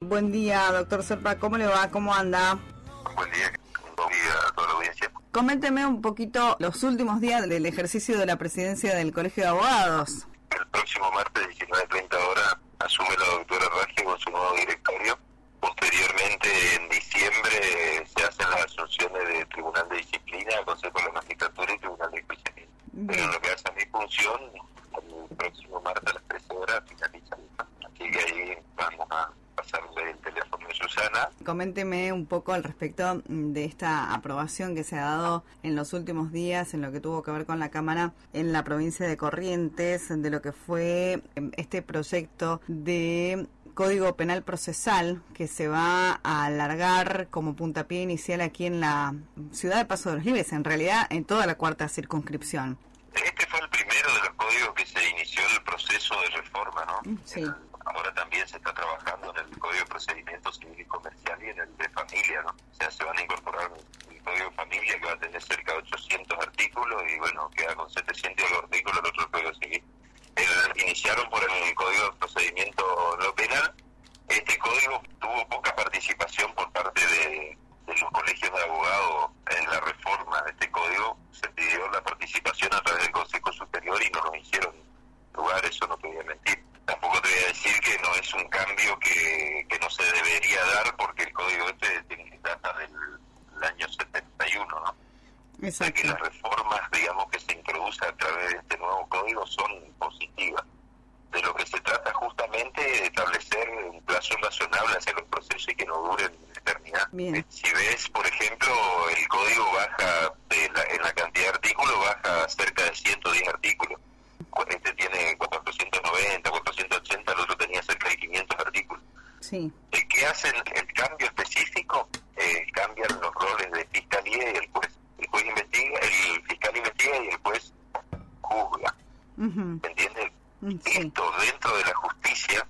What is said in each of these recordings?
Buen día, doctor Serpa, ¿cómo le va? ¿Cómo anda? Buen día a toda la audiencia. Coménteme un poquito los últimos días del ejercicio de la presidencia del Colegio de Abogados. El próximo martes, 19:30 horas, asume la doctora Raggio con su nuevo directorio. Posteriormente, en diciembre, se hacen las asunciones de Tribunal de Disciplina, Consejo de la Magistratura y Tribunal de Enjuiciamiento. Pero en lo que hace a mi función, el próximo martes a las 13 horas finaliza. Así que ahí vamos a pasarle el teléfono de Susana. Coménteme un poco al respecto de esta aprobación que se ha dado en los últimos días en lo que tuvo que ver con la Cámara en la provincia de Corrientes, de lo que fue este proyecto de Código Penal Procesal que se va a alargar como puntapié inicial aquí en la ciudad de Paso de los Libres, en realidad en toda la cuarta circunscripción. Este fue el primero de los códigos que se inició el proceso de reforma, ¿no? Sí. Ahora también se está trabajando en el Código de Procedimiento Civil y Comercial y en el de Familia, ¿no? O sea, se van a incorporar el Código de Familia, que va a tener cerca de 800 artículos, y bueno, queda con 700 artículos el otro Código Civil. Iniciaron por el Código de Procedimiento no penal. Este código tuvo poca participación por parte de los colegios de abogados en la reforma de este código. Se pidió la participación a través del Consejo Superior y no nos hicieron lugar, eso no te voy a mentir. Tampoco te voy a decir que no es un cambio que no se debería dar, porque el código data del año 71, ¿no? Exacto. De que las reformas, digamos, que se introducen a través de este nuevo código son positivas. De lo que se trata justamente de establecer un plazo razonable hacia los procesos y que no duren eternidad. Bien. Si ves, por ejemplo, el código baja en la cantidad de artículos, baja cerca de 110 artículos. Este tiene 490, 480, el otro tenía cerca de 500 artículos. Sí. ¿Qué hacen el cambio específico? Cambian los roles de fiscalía y el juez. El juez investiga, el fiscal investiga y el juez juzga. Uh-huh. ¿Entiendes? Sí. Esto dentro de la justicia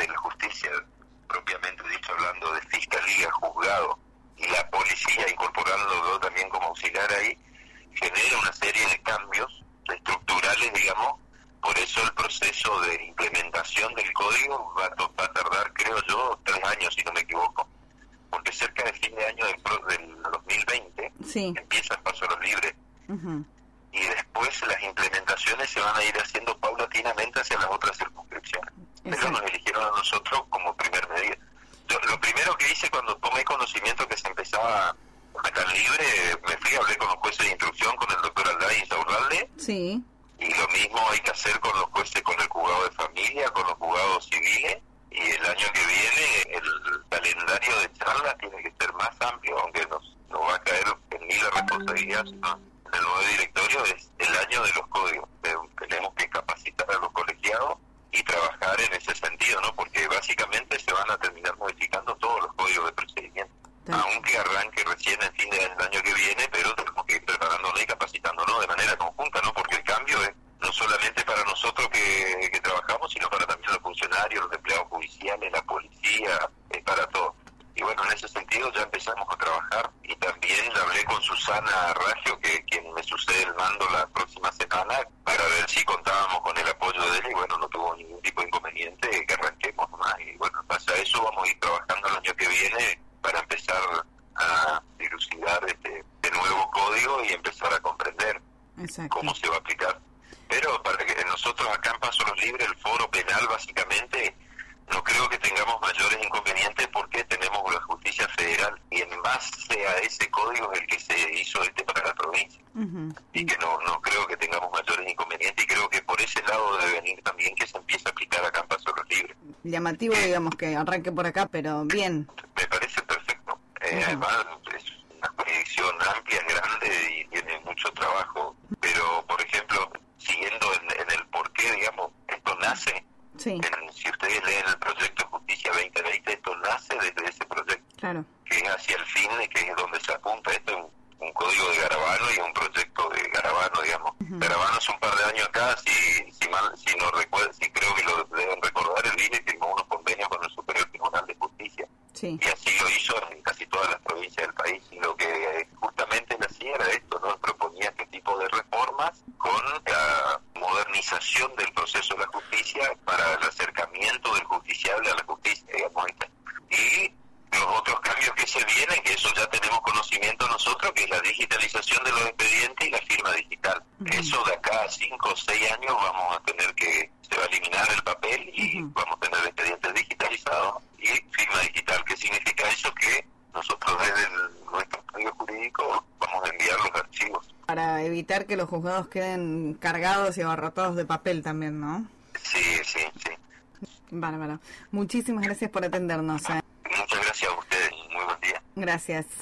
propiamente dicho, hablando de fiscalía, juzgado y la policía, incorporándolo también como auxiliar ahí, genera una serie de cambios estructurales, digamos. Por eso el proceso de implementación del código va a tardar, creo yo, 3 años, si no me equivoco. Porque cerca de fin de año del 2020 Sí. empieza el Paso a los Libres. Uh-huh. Y después las implementaciones se van a ir haciendo paulatinamente hacia las otras circunscripciones. Pero nos eligieron a nosotros como primer medida. Lo primero que hice cuando tomé conocimiento que se empezaba acá en Libre, me fui, hablé con los jueces de instrucción, con el doctor Alday Insaurralde. Sí. Y lo mismo hay que hacer con los jueces, con el juzgado de familia, con los juzgados civiles. Y el año que viene el calendario de charlas tiene que ser más amplio, aunque nos va a caer en mí la responsabilidad, ¿no? El nuevo directorio es el año de los códigos. Tenemos que capacitar a los colegiados y trabajar en ese sentido, ¿no? Porque básicamente se van a terminar modificando todos los códigos de procedimiento. Aunque arranque recién en fin del año que viene, pero tenemos que ir preparándonos y capacitándonos de manera conjunta, ¿no? Porque el cambio es no solamente para nosotros que trabajamos, sino para también los funcionarios, los empleados judiciales, la policía, es para todos. Y bueno, en ese sentido ya empezamos a trabajar y también hablé con Susana Raggio, que quien me sucede el mando la próxima semana, para ver si contábamos con el apoyo de él y bueno, no tuvo ningún tipo de inconveniente, que arranquemos más. Y bueno, en base a eso vamos a ir trabajando el año que viene para empezar a dilucidar este nuevo código y empezar a comprender cómo se va a aplicar. Pero para que nosotros acá en Paso los Libres, el foro penal básicamente, no creo que tengamos mayores inconvenientes porque tenemos la justicia federal y en base a ese código es el que se hizo para la provincia. Uh-huh. Y que no creo que tengamos mayores inconvenientes y creo que por ese lado debe venir también que se empiece a aplicar acá en Paso los Libres. Llamativo, digamos, que arranque por acá, pero bien. Me parece perfecto. Uh-huh. Además es una jurisdicción amplia, grande y tiene mucho trabajo, pero por ejemplo, siguiendo en el porqué, digamos, esto nace. Sí. Si ustedes leen el proyecto Justicia 2020, esto nace desde ese proyecto. Claro. Que es hacia el fin, que es donde se apunta. Esto es un código de Garabano y un proyecto de Garabano, digamos. Uh-huh. Garabano hace un par de años acá, si no recuerdo, si creo que lo deben recordar, el INE firmó unos convenios con el Superior Tribunal de Justicia. Sí. Y así lo hizo en casi todas las provincias del país. Y lo que justamente le hacía era esto, ¿no? Proponía este tipo de reformas con la modernización del proceso de la justicia para el acercamiento del justiciable a la justicia, digamos. Y otro, que es la digitalización de los expedientes y la firma digital. Eso de acá a 5 o 6 años vamos a tener se va a eliminar el papel y vamos a tener expedientes digitalizados y firma digital. ¿Qué significa eso? Que nosotros desde nuestro estudio jurídico vamos a enviar los archivos. Para evitar que los juzgados queden cargados y abarrotados de papel también, ¿no? Sí. Bárbaro. Muchísimas gracias por atendernos. Muchas gracias a ustedes. Muy buen día. Gracias.